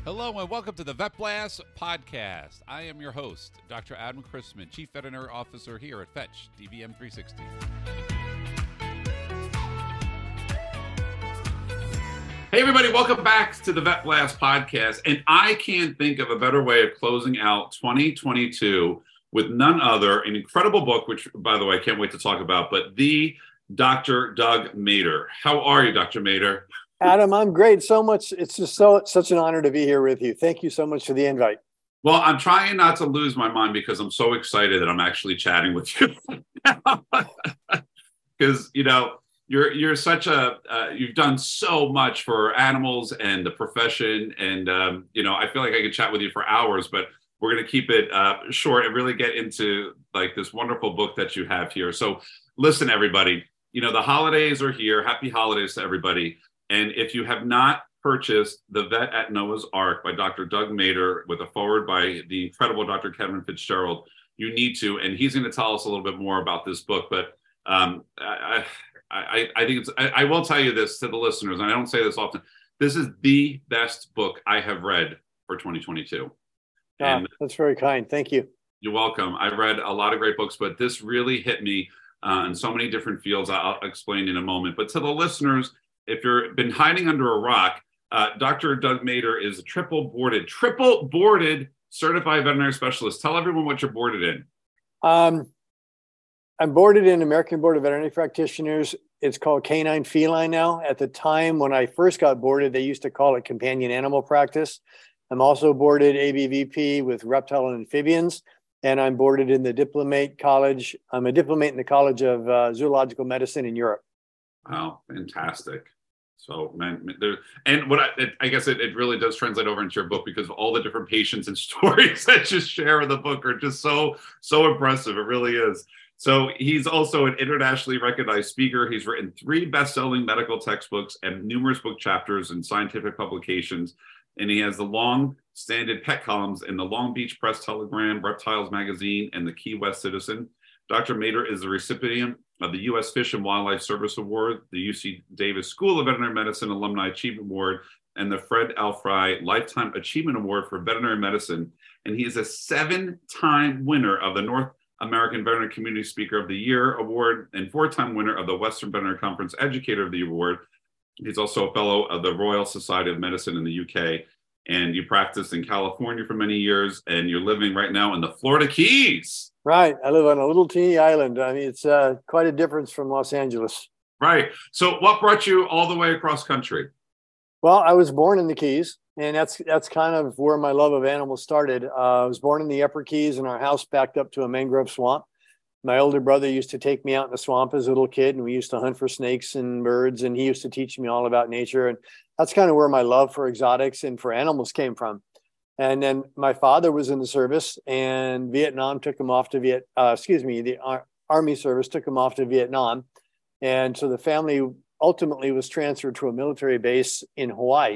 Hello and welcome to the Vet Blast podcast. I am your host, Dr. Adam Chrisman, Chief Veterinary Officer here at Fetch DVM 360. Hey everybody, welcome back to the Vet Blast podcast. And I can't think of a better way of closing out 2022 with none other, an incredible book, which by the way, I can't wait to talk about, but the Dr. Doug Mader. How are you, Dr. Mader? Adam, I'm great. So much. It's just such an honor to be here with you. Thank you so much for the invite. Well, I'm trying not to lose my mind because I'm so excited that I'm actually chatting with you. Because, you know, you're such a, you've done so much for animals and the profession. And, you know, I feel like I could chat with you for hours, but we're going to keep it short and really get into like this wonderful book that you have here. So listen, everybody, you know, the holidays are here. Happy holidays to everybody. And if you have not purchased The Vet at Noah's Ark by Dr. Doug Mader with a foreword by the incredible Dr. Kevin Fitzgerald, you need to. And he's going to tell us a little bit more about this book. But I think I will tell you this to the listeners, and I don't say this often. This is the best book I have read for 2022. And that's very kind. Thank you. You're welcome. I've read a lot of great books, but this really hit me in so many different fields. I'll explain in a moment. But to the listeners, if you've been hiding under a rock, Dr. Doug Mader is a triple boarded certified veterinary specialist. Tell everyone what you're boarded in. I'm boarded in American Board of Veterinary Practitioners. It's called Canine Feline now. At the time when I first got boarded, they used to call it Companion Animal Practice. I'm also boarded ABVP with Reptile and Amphibians, and I'm boarded in the Diplomate College. I'm a diplomate in the College of Zoological Medicine in Europe. Wow, fantastic. So, man, and what I guess it really does translate over into your book because all the different patients and stories that you share in the book are just so impressive. It really is. So he's also an internationally recognized speaker. He's written 3 best-selling medical textbooks and numerous book chapters in scientific publications. And he has the long-standing pet columns in the Long Beach Press Telegram, Reptiles Magazine, and the Key West Citizen. Dr. Mader is the recipient of the U.S. Fish and Wildlife Service Award, the UC Davis School of Veterinary Medicine Alumni Achievement Award, and the Fred L. Fry Lifetime Achievement Award for Veterinary Medicine. And he is a 7-time winner of the North American Veterinary Community Speaker of the Year Award and 4-time winner of the Western Veterinary Conference Educator of the Award. He's also a fellow of the Royal Society of Medicine in the UK. And you practiced in California for many years, and you're living right now in the Florida Keys. Right. I live on a little teeny island. I mean, it's quite a difference from Los Angeles. Right. So what brought you all the way across country? Well, I was born in the Keys, and that's kind of where my love of animals started. I was born in the Upper Keys, and our house backed up to a mangrove swamp. My older brother used to take me out in the swamp as a little kid, and we used to hunt for snakes and birds, and he used to teach me all about nature. And that's kind of where my love for exotics and for animals came from. And then my father was in the service, and Vietnam took him off to the Army service took him off to Vietnam. And so the family ultimately was transferred to a military base in Hawaii.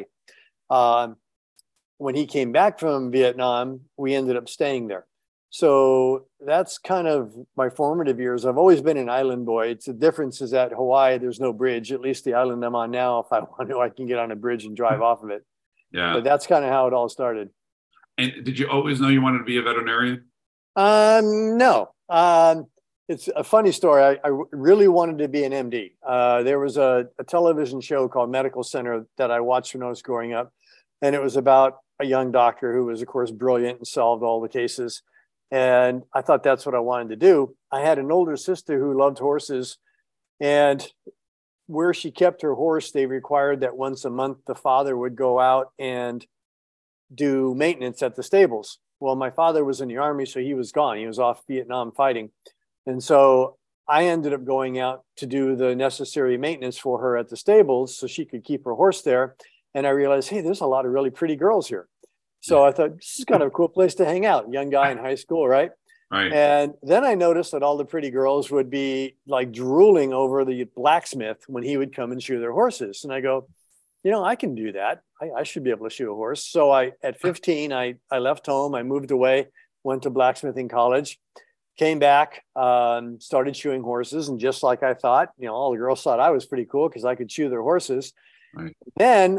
When he came back from Vietnam, we ended up staying there. So that's kind of my formative years. I've always been an island boy. The difference is at Hawaii, there's no bridge. At least the island I'm on now, if I want to, I can get on a bridge and drive off of it. Yeah. But that's kind of how it all started. And did you always know you wanted to be a veterinarian? No. It's a funny story. I really wanted to be an MD. There was a television show called Medical Center that I watched when I was growing up. And it was about a young doctor who was, of course, brilliant and solved all the cases. And I thought that's what I wanted to do. I had an older sister who loved horses. And where she kept her horse, they required that once a month, the father would go out and do maintenance at the stables. Well, my father was in the Army, so he was gone. He was off Vietnam fighting. And so I ended up going out to do the necessary maintenance for her at the stables so she could keep her horse there. And I realized, hey, there's a lot of really pretty girls here. So I thought, this is kind of a cool place to hang out. Young guy in high school, right? Right. And then I noticed that all the pretty girls would be like drooling over the blacksmith when he would come and shoe their horses. And I go, you know, I can do that. I should be able to shoe a horse. So at 15, I left home. I moved away, went to blacksmithing college, came back, started shoeing horses. And just like I thought, you know, all the girls thought I was pretty cool because I could shoe their horses. Right. Then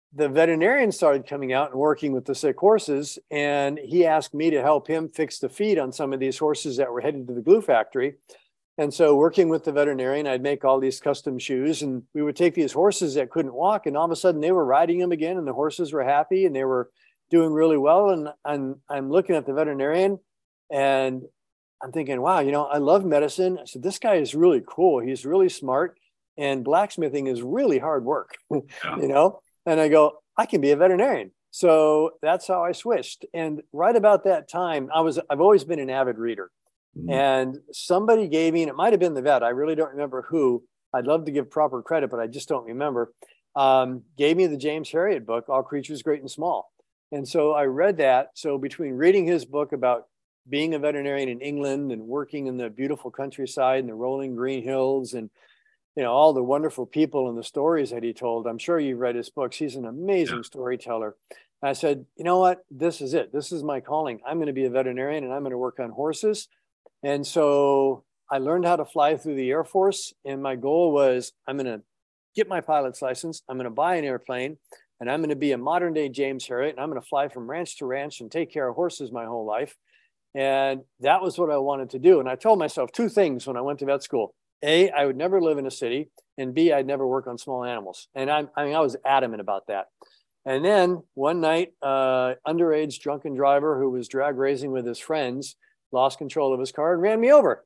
the veterinarian started coming out and working with the sick horses, and he asked me to help him fix the feed on some of these horses that were headed to the glue factory. And so working with the veterinarian, I'd make all these custom shoes, and we would take these horses that couldn't walk, and all of a sudden they were riding them again, and the horses were happy and they were doing really well. And I'm looking at the veterinarian and I'm thinking, wow, I love medicine. I said, this guy is really cool. He's really smart, and blacksmithing is really hard work, Yeah. And I go, I can be a veterinarian. So that's how I switched. And right about that time, I've always been an avid reader. Mm. And somebody gave me, and it might have been the vet, I really don't remember who. I'd love to give proper credit, but I just don't remember. Gave me the James Herriot book, All Creatures Great and Small. And so I read that. So between reading his book about being a veterinarian in England and working in the beautiful countryside and the rolling green hills and all the wonderful people and the stories that he told. I'm sure you've read his books. He's an amazing storyteller. And I said, you know what? This is it. This is my calling. I'm going to be a veterinarian, and I'm going to work on horses. And so I learned how to fly through the Air Force. And my goal was, I'm going to get my pilot's license. I'm going to buy an airplane, and I'm going to be a modern day James Herriot. And I'm going to fly from ranch to ranch and take care of horses my whole life. And that was what I wanted to do. And I told myself two things when I went to vet school. A, I would never live in a city, and B, I'd never work on small animals. And I was adamant about that. And then one night, underage drunken driver who was drag racing with his friends lost control of his car and ran me over.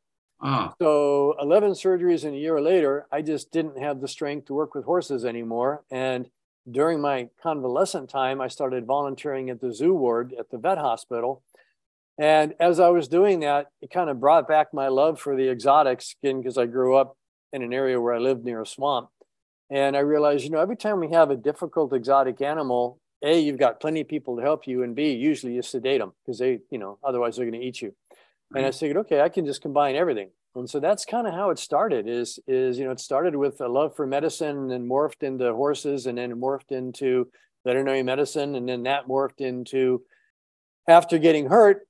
So 11 surgeries and a year later, I just didn't have the strength to work with horses anymore. And during my convalescent time, I started volunteering at the zoo ward at the vet hospital. And as I was doing that, it kind of brought back my love for the exotics again, because I grew up in an area where I lived near a swamp. And I realized, every time we have a difficult exotic animal, A, you've got plenty of people to help you, and B, usually you sedate them because they, otherwise they're going to eat you. Right. And I figured, okay, I can just combine everything. And so that's kind of how it started is, it started with a love for medicine and then morphed into horses and then morphed into veterinary medicine. And then that morphed into, after getting hurt,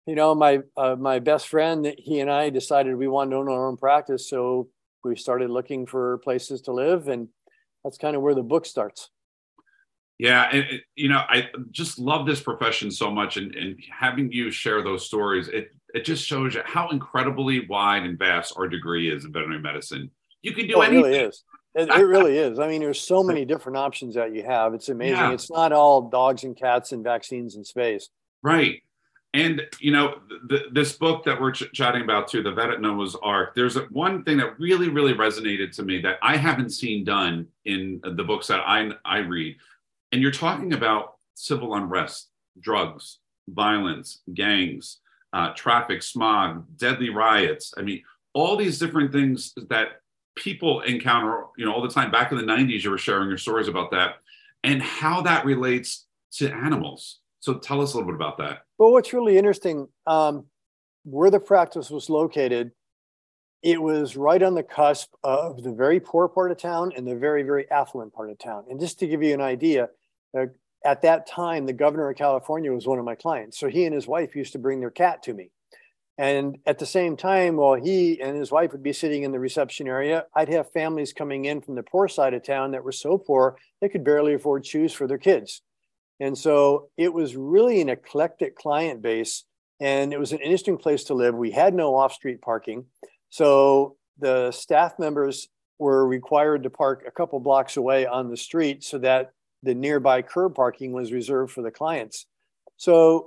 my best friend, he and I decided we wanted to own our own practice. So we started looking for places to live, and that's kind of where the book starts. Yeah. And, I just love this profession so much, and having you share those stories, it just shows you how incredibly wide and vast our degree is in veterinary medicine. You can do anything. It really is. It really is. I mean, there's so many different options that you have. It's amazing. Yeah. It's not all dogs and cats and vaccines and spays. Right. And, this book that we're chatting about too, the Vet at Noah's Ark, there's one thing that really, really resonated to me that I haven't seen done in the books that I read. And you're talking about civil unrest, drugs, violence, gangs, traffic, smog, deadly riots. I mean, all these different things that people encounter, all the time. Back in the 90s, you were sharing your stories about that and how that relates to animals. So tell us a little bit about that. Well, what's really interesting, where the practice was located, it was right on the cusp of the very poor part of town and the very, very affluent part of town. And just to give you an idea, at that time, the governor of California was one of my clients. So he and his wife used to bring their cat to me. And at the same time, while he and his wife would be sitting in the reception area, I'd have families coming in from the poor side of town that were so poor, they could barely afford shoes for their kids. And so it was really an eclectic client base, and it was an interesting place to live. We had no off-street parking. So the staff members were required to park a couple blocks away on the street so that the nearby curb parking was reserved for the clients. So,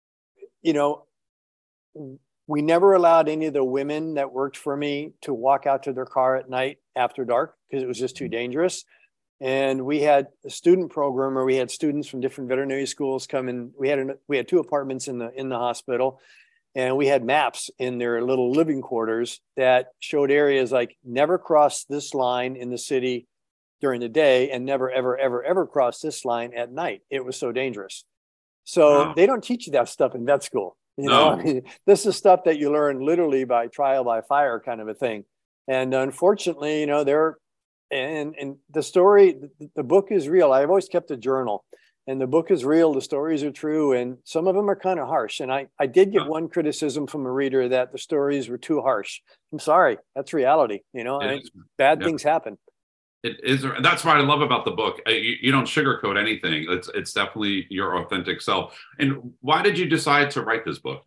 we never allowed any of the women that worked for me to walk out to their car at night after dark because it was just too dangerous. And we had a student program where we had students from different veterinary schools come in. We had two apartments in the hospital, and we had maps in their little living quarters that showed areas like never cross this line in the city during the day and never, ever, ever, ever cross this line at night. It was so dangerous. So They don't teach you that stuff in vet school. I mean, this is stuff that you learn literally by trial by fire kind of a thing. And unfortunately, and the story, the book is real. I've always kept a journal, and the book is real. The stories are true, and some of them are kind of harsh. And I did get one criticism from a reader that the stories were too harsh. I'm sorry, that's reality. Bad things happen. It is. That's what I love about the book. You don't sugarcoat anything. It's definitely your authentic self. And why did you decide to write this book?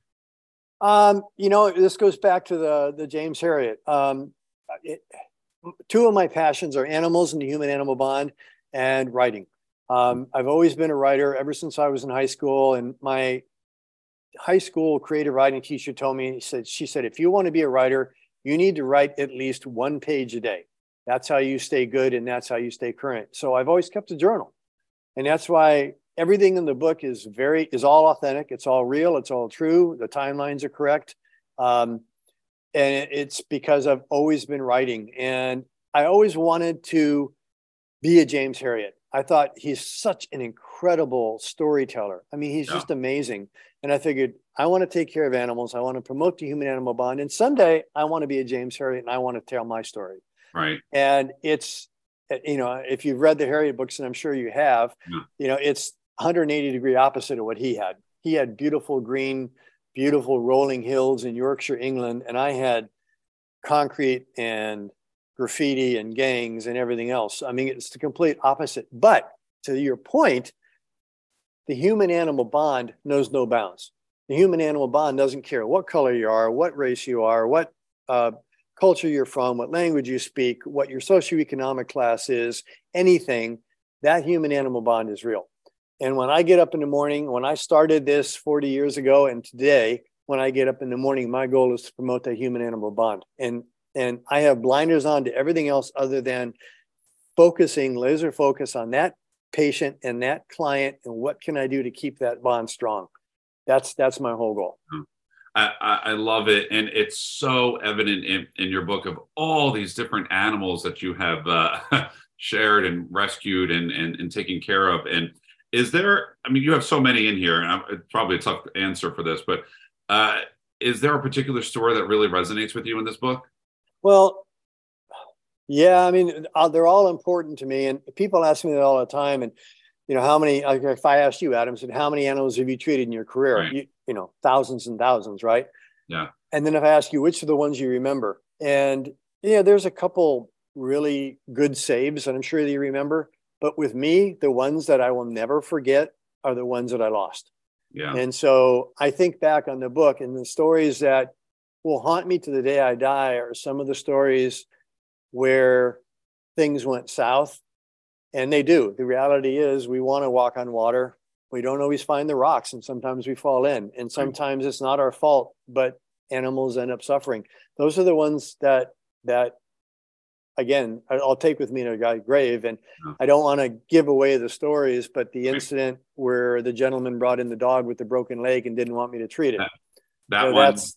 This goes back to the James Herriot. It, two of my passions are animals and the human animal bond and writing. I've always been a writer ever since I was in high school, and my high school creative writing teacher told me, she said, if you want to be a writer, you need to write at least 1 page a day. That's how you stay good, and that's how you stay current. So I've always kept a journal, and that's why everything in the book is all authentic. It's all real. It's all true. The timelines are correct. And it's because I've always been writing, and I always wanted to be a James Herriot. I thought he's such an incredible storyteller. I mean, he's just amazing. And I figured I want to take care of animals. I want to promote the human animal bond. And someday I want to be a James Herriot, and I want to tell my story. Right. And it's, if you've read the Herriot books, and I'm sure you have, it's 180-degree opposite of what he had. He had beautiful green, beautiful rolling hills in Yorkshire, England. And I had concrete and graffiti and gangs and everything else. I mean, it's the complete opposite. But to your point, the human animal bond knows no bounds. The human animal bond doesn't care what color you are, what race you are, what culture you're from, what language you speak, what your socioeconomic class is, anything. That human animal bond is real. And when I get up in the morning, when I started this 40 years ago, and today, when I get up in the morning, my goal is to promote that human animal bond. And I have blinders on to everything else other than laser focus on that patient and that client, and what can I do to keep that bond strong. That's my whole goal. I love it. And it's so evident in your book of all these different animals that you have shared and rescued and taken care of. And is there, I mean, you have so many in here, and it's probably a tough answer for this, but is there a particular story that really resonates with you in this book? Well, yeah, I mean, they're all important to me, and people ask me that all the time. And how many? If I asked you, Adam, said, how many animals have you treated in your career? Right. Thousands and thousands, right? Yeah. And then if I ask you, which are the ones you remember? And there's a couple really good saves, and I'm sure that you remember. But with me, the ones that I will never forget are the ones that I lost. Yeah. And so I think back on the book, and the stories that will haunt me to the day I die are some of the stories where things went south, and they do. The reality is we want to walk on water. We don't always find the rocks, and sometimes we fall in, and sometimes it's not our fault, but animals end up suffering. Those are the ones that again, I'll take with me to a grave. And I don't want to give away the stories, but the incident where the gentleman brought in the dog with the broken leg and didn't want me to treat it. That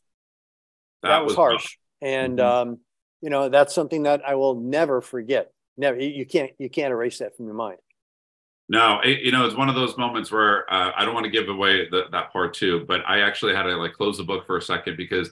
was harsh. Rough. And, that's something that I will never forget. Never. You can't erase that from your mind. No, it's one of those moments where I don't want to give away that part too, but I actually had to close the book for a second because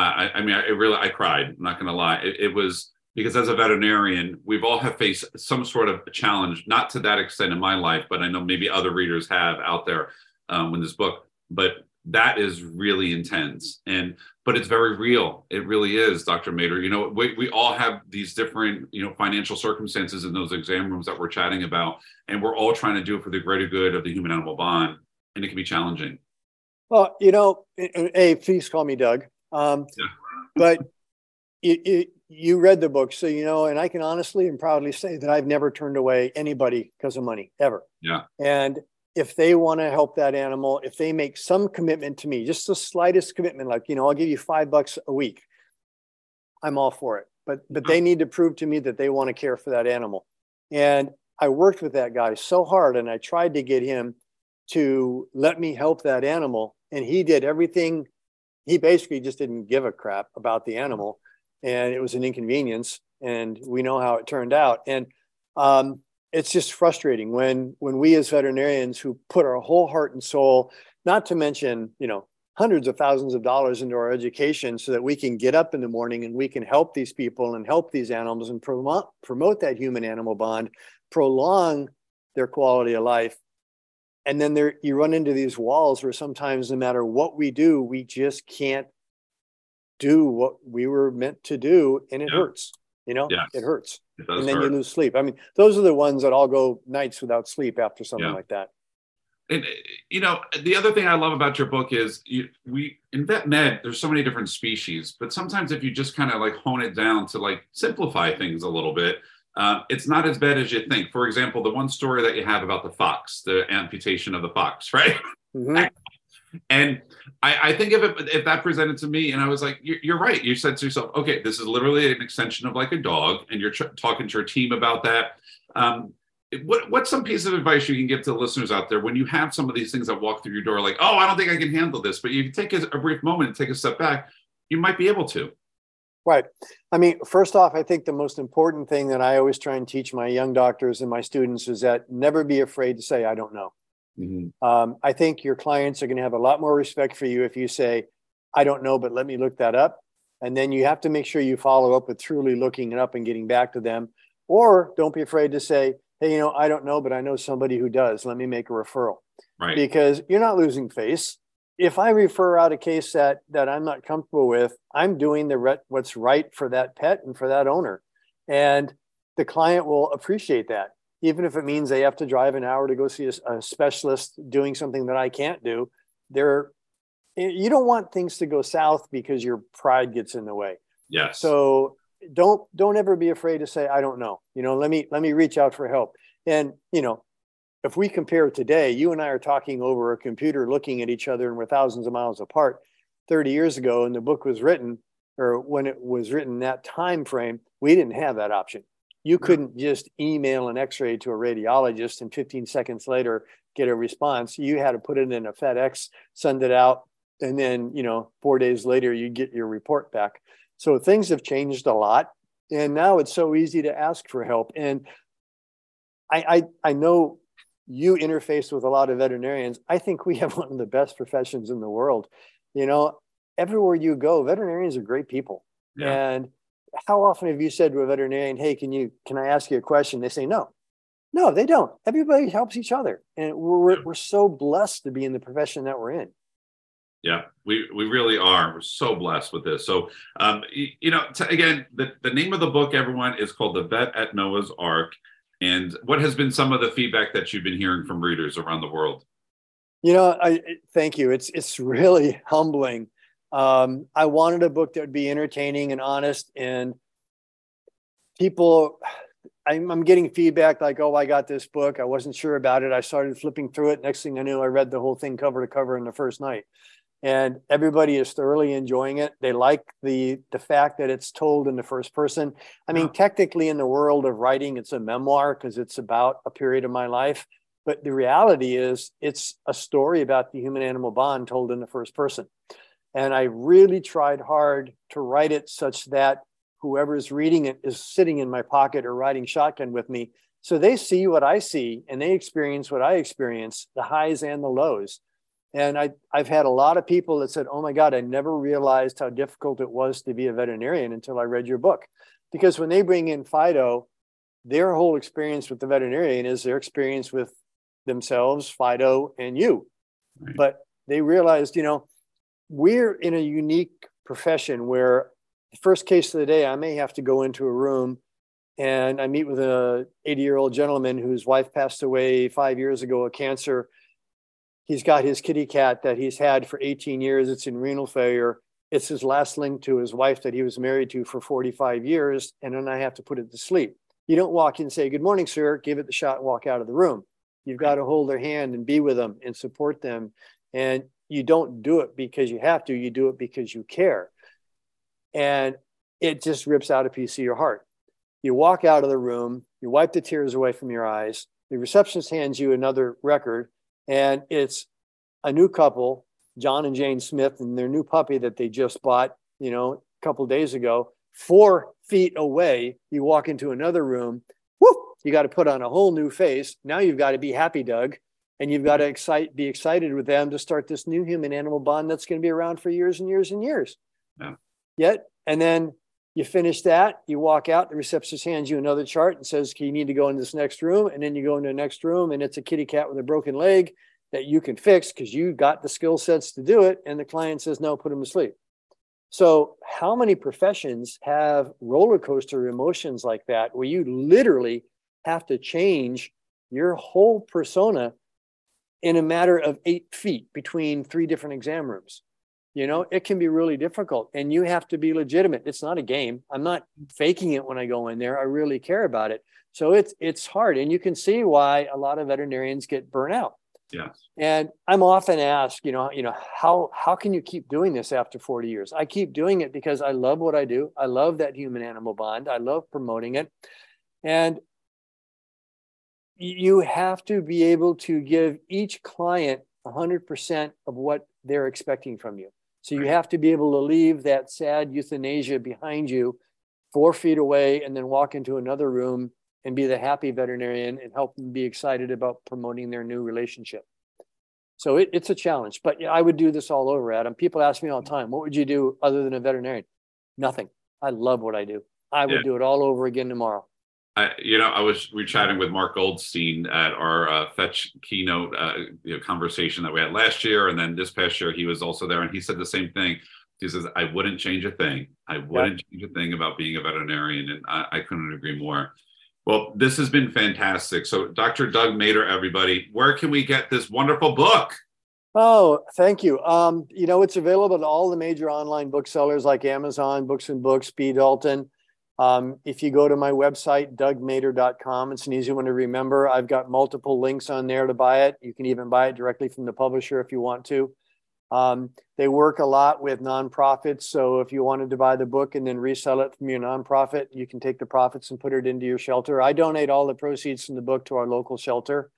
I cried. I'm not going to lie. It was because as a veterinarian, we've all have faced some sort of challenge, not to that extent in my life, but I know maybe other readers have out there with this book. But that is really intense, but it's very real. It really is, Dr. Mader. We all have these different, financial circumstances in those exam rooms that we're chatting about, and we're all trying to do it for the greater good of the human-animal bond, and it can be challenging. Well, please call me Doug. But you read the book, so and I can honestly and proudly say that I've never turned away anybody because of money, ever. Yeah. And if they want to help that animal, if they make some commitment to me, just the slightest commitment, I'll give you $5 a week, I'm all for it. But they need to prove to me that they want to care for that animal. And I worked with that guy so hard, and I tried to get him to let me help that animal, and he did everything. He basically just didn't give a crap about the animal, and it was an inconvenience, and we know how it turned out. And it's just frustrating when we as veterinarians who put our whole heart and soul, not to mention, hundreds of thousands of dollars into our education so that we can get up in the morning and we can help these people and help these animals and promote that human animal bond, prolong their quality of life. And then you run into these walls where sometimes no matter what we do, we just can't do what we were meant to do. And it hurts, Yes. It hurts. It does and then you hurt. lose sleep. I mean, those are the ones that I'll go nights without sleep after something Yeah. like that. And the other thing I love about your book is we in vet med, there's so many different species, but sometimes if you just kind of like hone it down to like simplify things a little bit, it's not as bad as you think. For example, the one story that you have about the fox, the amputation of the fox, right? Mm-hmm. And I think if that presented to me, and I was like, you're right. You said to yourself, okay, this is literally an extension of like a dog, and you're talking to your team about that. What's some piece of advice you can give to the listeners out there when you have some of these things that walk through your door, like, oh, I don't think I can handle this, but you take a brief moment and take a step back, you might be able to. Right. I mean, first off, I think the most important thing that I always try and teach my young doctors and my students is that never be afraid to say, I don't know. Mm-hmm. I think your clients are going to have a lot more respect for you if you say, I don't know, but let me look that up. And then you have to make sure you follow up with truly looking it up and getting back to them. Or don't be afraid to say, hey, I don't know, but I know somebody who does. Let me make a referral. Right. Because you're not losing face. If I refer out a case that I'm not comfortable with, I'm doing what's right for that pet and for that owner. And the client will appreciate that. Even if it means they have to drive an hour to go see a specialist doing something that I can't do, you don't want things to go south because your pride gets in the way. Yes. So don't ever be afraid to say, I don't know. Let me reach out for help. And, if we compare today, you and I are talking over a computer, looking at each other, and we're thousands of miles apart. 30 years ago, and the book was written, or when it was written, that time frame, we didn't have that option. You couldn't just email an x-ray to a radiologist and 15 seconds later get a response. You had to put it in a FedEx, send it out, and then 4 days later you get your report back. So things have changed a lot, and now it's so easy to ask for help. And I know you interface with a lot of veterinarians. I think we have one of the best professions in the world. Everywhere you go, veterinarians are great people. Yeah. And how often have you said to a veterinarian, hey, can I ask you a question? They say no. No, they don't. Everybody helps each other. And we're so blessed to be in the profession that we're in. Yeah, we really are. We're so blessed with this. So, again, the name of the book, everyone, is called The Vet at Noah's Ark. And what has been some of the feedback that you've been hearing from readers around the world? Thank you. It's really humbling. I wanted a book that would be entertaining and honest, and people, I'm getting feedback like, oh, I got this book. I wasn't sure about it. I started flipping through it. Next thing I knew, I read the whole thing cover to cover in the first night. And everybody is thoroughly enjoying it. They like the fact that it's told in the first person. I mean, technically in the world of writing, it's a memoir because it's about a period of my life. But the reality is it's a story about the human-animal bond told in the first person. And I really tried hard to write it such that whoever's reading it is sitting in my pocket or riding shotgun with me. So they see what I see and they experience what I experience, the highs and the lows. And I've had a lot of people that said, oh my God, I never realized how difficult it was to be a veterinarian until I read your book. Because when they bring in Fido, their whole experience with the veterinarian is their experience with themselves, Fido, and you. Right. But they realized, we're in a unique profession where the first case of the day, I may have to go into a room and I meet with an 80-year-old gentleman whose wife passed away 5 years ago of cancer. He's got his kitty cat that he's had for 18 years. It's in renal failure. It's his last link to his wife that he was married to for 45 years. And then I have to put it to sleep. You don't walk in and say, good morning, sir, give it the shot and walk out of the room. You've got to hold their hand and be with them and support them. And you don't do it because you have to. You do it because you care. And it just rips out a piece of your heart. You walk out of the room. You wipe the tears away from your eyes. The receptionist hands you another record. And it's a new couple, John and Jane Smith, and their new puppy that they just bought, a couple of days ago. 4 feet away, you walk into another room. Whoop! You got to put on a whole new face. Now you've got to be happy, Doug, and you've got to be excited with them to start this new human-animal bond that's going to be around for years and years and years. Yeah. And then you finish that, you walk out, the receptionist hands you another chart and says, okay, you need to go in this next room. And then you go into the next room and it's a kitty cat with a broken leg that you can fix because you got the skill sets to do it. And the client says, no, put him to sleep. So how many professions have roller coaster emotions like that, where you literally have to change your whole persona in a matter of 8 feet between 3 different exam rooms? It can be really difficult, and you have to be legitimate. It's not a game. I'm not faking it when I go in there. I really care about it. So it's hard. And you can see why a lot of veterinarians get burnt out. Yes. And I'm often asked, how can you keep doing this after 40 years? I keep doing it because I love what I do. I love that human animal bond. I love promoting it. And you have to be able to give each client 100% of what they're expecting from you. So you have to be able to leave that sad euthanasia behind you 4 feet away and then walk into another room and be the happy veterinarian and help them be excited about promoting their new relationship. So it's a challenge, but I would do this all over, Adam. People ask me all the time, what would you do other than a veterinarian? Nothing. I love what I do. I would do it all over again tomorrow. We were chatting with Mark Goldstein at our Fetch keynote conversation that we had last year. And then this past year, he was also there. And he said the same thing. He says, I wouldn't change a thing. I wouldn't change a thing about being a veterinarian. And I couldn't agree more. Well, this has been fantastic. So Dr. Doug Mader, everybody, where can we get this wonderful book? Oh, thank you. It's available at all the major online booksellers like Amazon, Books and Books, B. Dalton. If you go to my website, dougmader.com, it's an easy one to remember. I've got multiple links on there to buy it. You can even buy it directly from the publisher if you want to. They work a lot with nonprofits. So if you wanted to buy the book and then resell it from your nonprofit, you can take the profits and put it into your shelter. I donate all the proceeds from the book to our local shelter.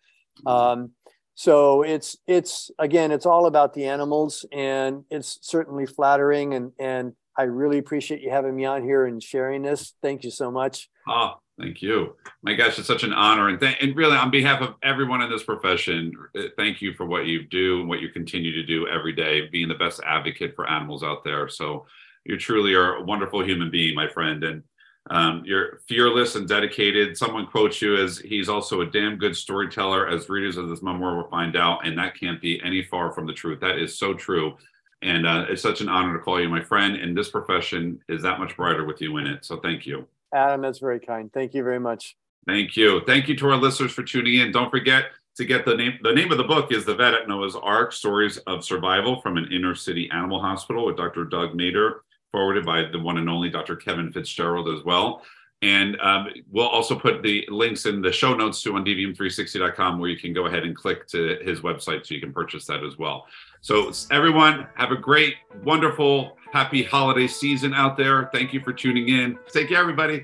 So it's all about the animals, and it's certainly flattering. And I really appreciate you having me on here and sharing this. Thank you so much. Oh, thank you. My gosh, it's such an honor. And really, on behalf of everyone in this profession, thank you for what you do and what you continue to do every day, being the best advocate for animals out there. So you truly are a wonderful human being, my friend. And you're fearless and dedicated. Someone quotes you as, he's also a damn good storyteller, as readers of this memoir will find out. And that can't be any far from the truth. That is so true. And it's such an honor to call you my friend. And this profession is that much brighter with you in it. So thank you. Adam, that's very kind. Thank you very much. Thank you. Thank you to our listeners for tuning in. Don't forget to get the name. The name of the book is The Vet at Noah's Ark, Stories of Survival from an Inner City Animal Hospital, with Dr. Doug Mader, forwarded by the one and only Dr. Kevin Fitzgerald as well. And we'll also put the links in the show notes too on dvm360.com, where you can go ahead and click to his website so you can purchase that as well. So everyone, have a great, wonderful, happy holiday season out there. Thank you for tuning in. Take care, everybody.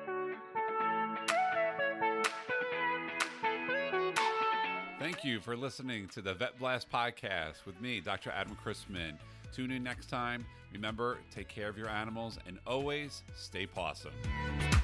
Thank you for listening to the Vet Blast podcast with me, Dr. Adam Chrisman. Tune in next time. Remember, take care of your animals and always stay pawsome.